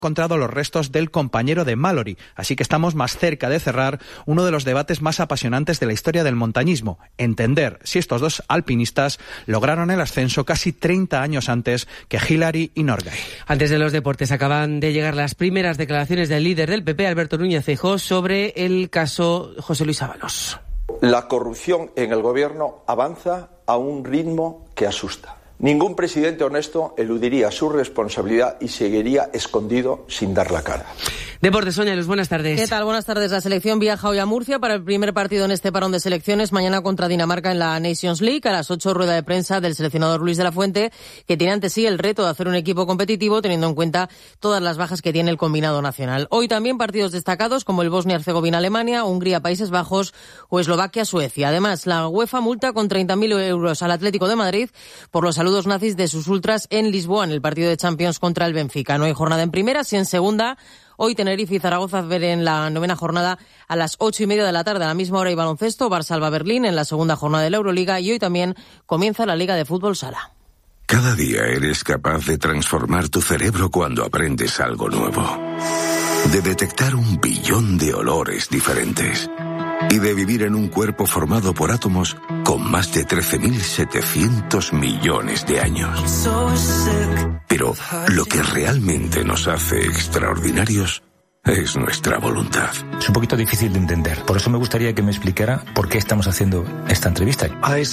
encontrado los restos del compañero de Mallory, así que estamos más cerca de cerrar uno de los debates más apasionantes de la historia del montañismo, entender si estos dos alpinistas lograron el ascenso casi 30 años antes que Hillary y Norgay. Antes de los deportes, acaban de llegar las primeras declaraciones del líder del PP, Alberto Núñez Feijóo, sobre el caso José Luis Ábalos. La corrupción en el gobierno avanza a un ritmo que asusta. Ningún presidente honesto eludiría su responsabilidad y seguiría escondido sin dar la cara. Deportes, Sonia Luz, buenas tardes. ¿Qué tal? Buenas tardes. La selección viaja hoy a Murcia para el primer partido en este parón de selecciones, mañana contra Dinamarca en la Nations League. A las 8, rueda de prensa del seleccionador Luis de la Fuente, que tiene ante sí el reto de hacer un equipo competitivo teniendo en cuenta todas las bajas que tiene el combinado nacional. Hoy también partidos destacados como el Bosnia-Herzegovina-Alemania, Hungría-Países Bajos o Eslovaquia-Suecia. Además, la UEFA multa con 30.000 euros al Atlético de Madrid por los saludos nazis de sus ultras en Lisboa en el partido de Champions contra el Benfica. No hay jornada en primera, sí en segunda. Hoy Tenerife y Zaragoza ver en la 9ª jornada a las 8:30 de la tarde. A la misma hora y baloncesto, Barça-Alba Berlín en la segunda jornada de la Euroliga, y hoy también comienza la Liga de Fútbol Sala. Cada día eres capaz de transformar tu cerebro cuando aprendes algo nuevo. De detectar 1 billón de olores diferentes. Y de vivir en un cuerpo formado por átomos con más de 13.700 millones de años. Pero lo que realmente nos hace extraordinarios es nuestra voluntad. Es un poquito difícil de entender. Por eso me gustaría que me explicara por qué estamos haciendo esta entrevista.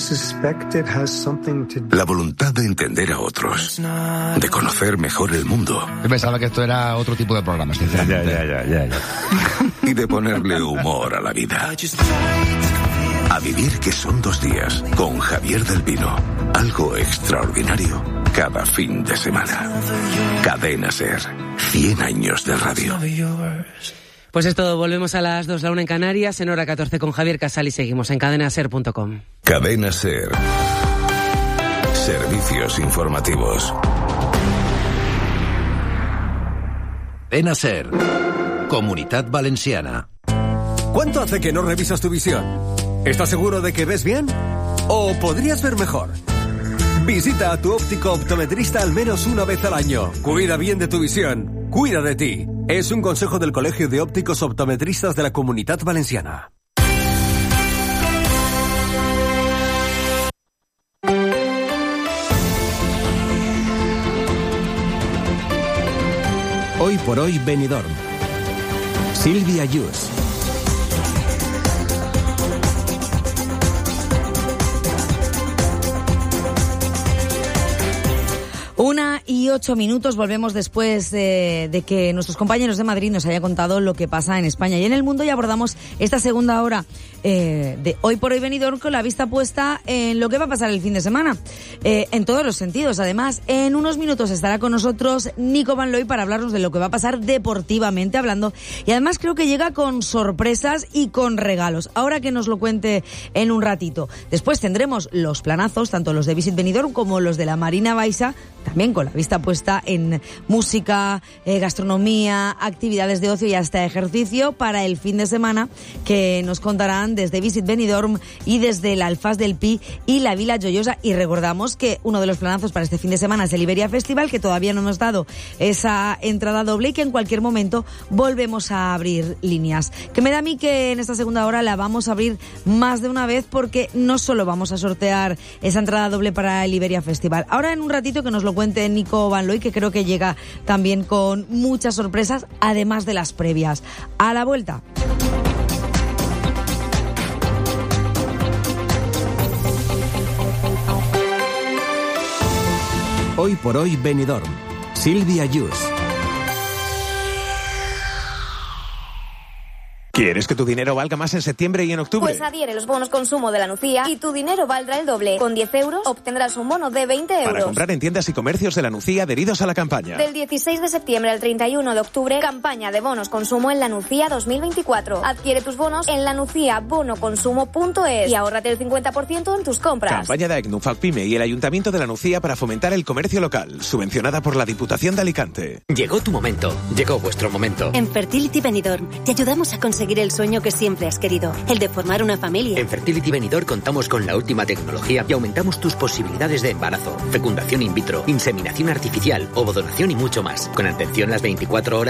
La voluntad de entender a otros, de conocer mejor el mundo. Yo pensaba que esto era otro tipo de programa, sinceramente. Ya. Y de ponerle humor a la vida. A vivir, que son 2 días, con Javier del Pino. Algo extraordinario cada fin de semana. Cadena SER. 100 años de radio. Pues es todo, volvemos a las 2, la 1 en Canarias, en hora 14 con Javier Casal y seguimos en cadenaser.com. Cadena SER. Servicios informativos. Cadena SER. Comunitat Valenciana. ¿Cuánto hace que no revisas tu visión? ¿Estás seguro de que ves bien? ¿O podrías ver mejor? Visita a tu óptico optometrista al menos una vez al año. Cuida bien de tu visión. Cuida de ti. Es un consejo del Colegio de Ópticos Optometristas de la Comunitat Valenciana. Hoy por hoy, Benidorm. Silvia Yus. 1:08, volvemos después de que nuestros compañeros de Madrid nos hayan contado lo que pasa en España y en el mundo, y abordamos esta segunda hora de Hoy por Hoy Benidorm con la vista puesta en lo que va a pasar el fin de semana, en todos los sentidos. Además, en unos minutos estará con nosotros Nico Van Looy para hablarnos de lo que va a pasar deportivamente hablando, y además creo que llega con sorpresas y con regalos. Ahora que nos lo cuente en un ratito. Después tendremos los planazos, tanto los de Visit Benidorm como los de la Marina Baixa, también con la vista puesta en música, gastronomía, actividades de ocio y hasta ejercicio para el fin de semana, que nos contarán desde Visit Benidorm y desde el Alfaz del Pi y la Vila Joyosa. Y recordamos que uno de los planazos para este fin de semana es el Iberia Festival, que todavía no hemos dado esa entrada doble y que en cualquier momento volvemos a abrir líneas. Que me da a mí que en esta segunda hora la vamos a abrir más de una vez, porque no solo vamos a sortear esa entrada doble para el Iberia Festival. Ahora en un ratito que nos lo cuente Nico Van Looy, que creo que llega también con muchas sorpresas, además de las previas. A la vuelta. Hoy por hoy Benidorm. Silvia Yus. ¿Quieres que tu dinero valga más en septiembre y en octubre? Pues adhiere los bonos consumo de la Nucía y tu dinero valdrá el doble. Con 10 euros obtendrás un bono de 20 euros. Para comprar en tiendas y comercios de la Nucía adheridos a la campaña. Del 16 de septiembre al 31 de octubre, campaña de bonos consumo en la Nucía 2024. Adquiere tus bonos en lanuciabonoconsumo.es y ahórrate el 50% en tus compras. Campaña de AECNU, FACPYME y el Ayuntamiento de la Nucía para fomentar el comercio local. Subvencionada por la Diputación de Alicante. Llegó tu momento. Llegó vuestro momento. En Fertility Benidorm te ayudamos a conseguir conseguir el sueño que siempre has querido, el de formar una familia. En Fertility Benidorm contamos con la última tecnología y aumentamos tus posibilidades de embarazo, fecundación in vitro, inseminación artificial, ovodonación y mucho más. Con atención las 24 horas.